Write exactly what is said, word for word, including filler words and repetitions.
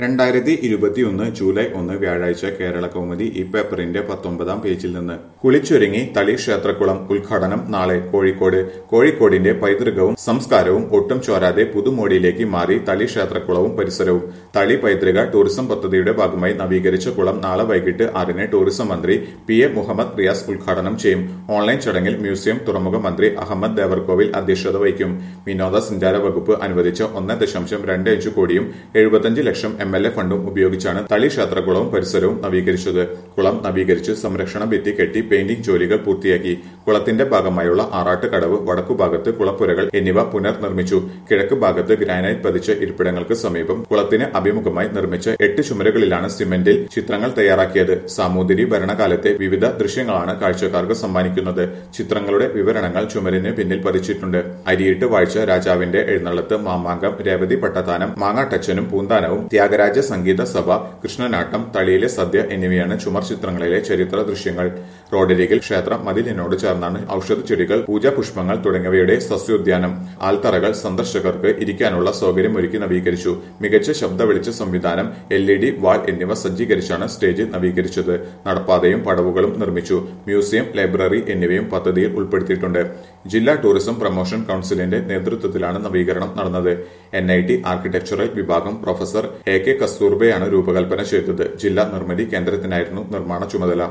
രണ്ടായിരത്തി ഇരുപത്തിയൊന്ന് ജൂലൈ ഒന്ന് വ്യാഴാഴ്ച കേരള കൗമുദി ഈ പേപ്പറിന്റെ പത്തൊമ്പതാം പേജിൽ നിന്ന് കുളിച്ചൊരുങ്ങി തളി ക്ഷേത്രക്കുളം ഉദ്ഘാടനം നാളെ കോഴിക്കോട്. കോഴിക്കോടിന്റെ പൈതൃകവും സംസ്കാരവും ഒട്ടും ചോരാതെ പുതുമോടിയിലേക്ക് മാറി തളി ക്ഷേത്രക്കുളവും പരിസരവും. തളി പൈതൃക ടൂറിസം പദ്ധതിയുടെ ഭാഗമായി നവീകരിച്ച കുളം നാളെ വൈകിട്ട് ആറിന് ടൂറിസം മന്ത്രി പി എ മുഹമ്മദ് റിയാസ് ഉദ്ഘാടനം ചെയ്യും. ഓൺലൈൻ ചടങ്ങിൽ മ്യൂസിയം തുറമുഖ മന്ത്രി അഹമ്മദ് ദേവർകോവിൽ അധ്യക്ഷത വഹിക്കും. വിനോദസഞ്ചാര വകുപ്പ് അനുവദിച്ച ഒന്ന് ദശാംശം രണ്ട് അഞ്ച് കോടിയും എഴുപത്തിയഞ്ച് ലക്ഷം എം എൽ എ ഫണ്ടും ഉപയോഗിച്ചാണ് തളി ക്ഷേത്രക്കുളവും പരിസരവും നവീകരിച്ചത്. കുളം നവീകരിച്ച് സംരക്ഷണ ഭിത്തി കെട്ടി പെയിന്റിംഗ് ജോലികൾ പൂർത്തിയാക്കി. കുളത്തിന്റെ ഭാഗമായുള്ള ആറാട്ട് കടവ്, വടക്കുഭാഗത്ത് കുളപ്പുരകൾ എന്നിവ പുനർനിർമ്മിച്ചു. കിഴക്ക് ഭാഗത്ത് ഗ്രാനൈറ്റ് പതിച്ച ഇരിപ്പിടങ്ങൾക്ക് സമീപം കുളത്തിന് അഭിമുഖമായി നിർമ്മിച്ച എട്ട് ചുമരുകളിലാണ് സിമന്റിൽ ചിത്രങ്ങൾ തയ്യാറാക്കിയത്. സാമൂതിരി ഭരണകാലത്തെ വിവിധ ദൃശ്യങ്ങളാണ് കാഴ്ചക്കാർക്ക് സമ്മാനിക്കുന്നത്. ചിത്രങ്ങളുടെ വിവരണങ്ങൾ ചുമരിന് പിന്നിൽ പതിച്ചിട്ടുണ്ട്. അരിയിട്ട് വാഴ്ച, രാജാവിന്റെ എഴുന്നള്ളത്ത്, മാമാങ്കം, രേവതി പട്ടത്താനം, മാങ്ങാട്ടച്ചനും പൂന്താനവും, ത്യാഗരാജ സംഗീത സഭ, കൃഷ്ണനാട്ടം, തളിയിലെ സദ്യ എന്നിവയാണ് ചുമർ ചിത്രങ്ങളിലെ ചരിത്ര ദൃശ്യങ്ങൾ. റോഡരികിൽ ക്ഷേത്ര മതിലിനോട് ചേർന്നാണ് ഔഷധ ചെടികൾ, പൂജാപുഷ്പങ്ങൾ തുടങ്ങിയവയുടെ സസ്യോദ്യാനം. ആൽത്തറകൾ സന്ദർശകർക്ക് ഇരിക്കാനുള്ള സൗകര്യം ഒരുക്കി നവീകരിച്ചു. മികച്ച ശബ്ദ വെളിച്ച സംവിധാനം, എൽ ഇ ഡി വാൾ എന്നിവ സജ്ജീകരിച്ചാണ് സ്റ്റേജ് നവീകരിച്ചത്. നടപ്പാതയും പടവുകളും നിർമ്മിച്ചു. മ്യൂസിയം, ലൈബ്രറി എന്നിവയും പദ്ധതിയിൽ ഉൾപ്പെടുത്തിയിട്ടുണ്ട്. ജില്ലാ ടൂറിസം പ്രൊമോഷൻ കൌൺസിലിന്റെ നേതൃത്വത്തിലാണ് നവീകരണം നടന്നത്. എൻ ഐ ടി ആർക്കിടെക്ചറൽ വിഭാഗം പ്രൊഫസർ എ കെ കസ്തൂർബയാണ് രൂപകൽപ്പന ചെയ്തത്. ജില്ലാ നിർമ്മിതി കേന്ദ്രത്തിനായിരുന്നു നിർമ്മാണ ചുമതല.